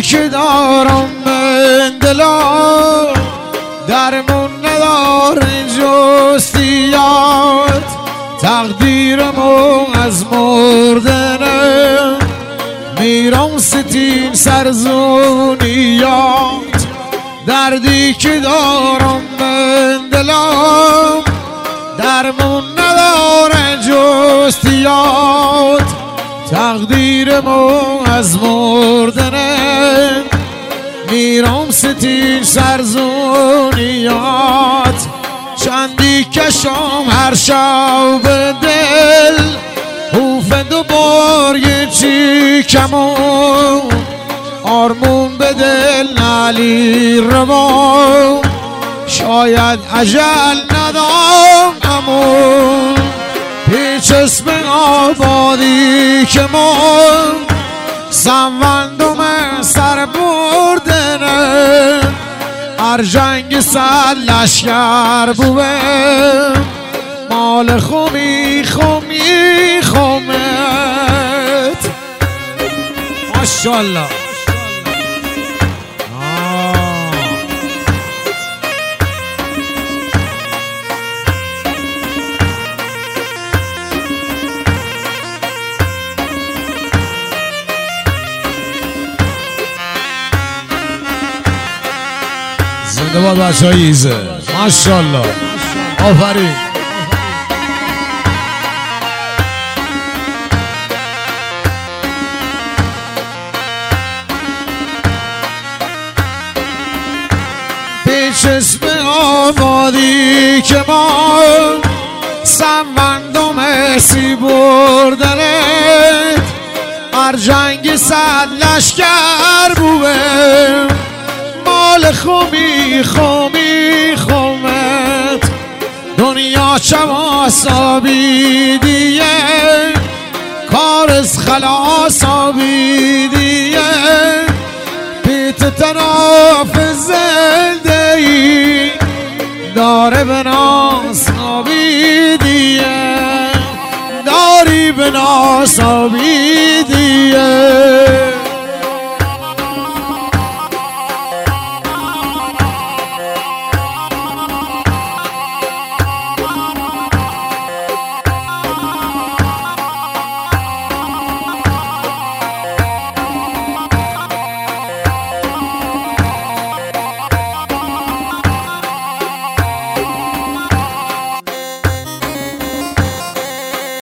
دردی که دارم من دلم درمون نداره جستیات تقدیرمو از مردنم میرم ستین سرزونیات دردی که دارم من دلم درمون نداره جستیات تقدیرمو از مردنم میرم ستین سرزونیات چندی کشم هر شب دل اوفند و بار یه چی کمون آرمون به دل نالی روان شاید اجل ندام امون پیچ اسم آبادی که من سموندم سر بردنه ارجنگ صد لشکر بوم مال خومی خومت ماشاءالله زنده باد بچه های ایزه ماشاءالله آفرین پیچ اسم آبادی که ما سموندم اسی بردنت ارجنگ صد لشکر بوم مال خومی خومت دنیا چماس آبیدیه کار از خلاص آبیدیه پیت تناف زندگی داره به ناس آبیدیه داری به ناس آبیدیه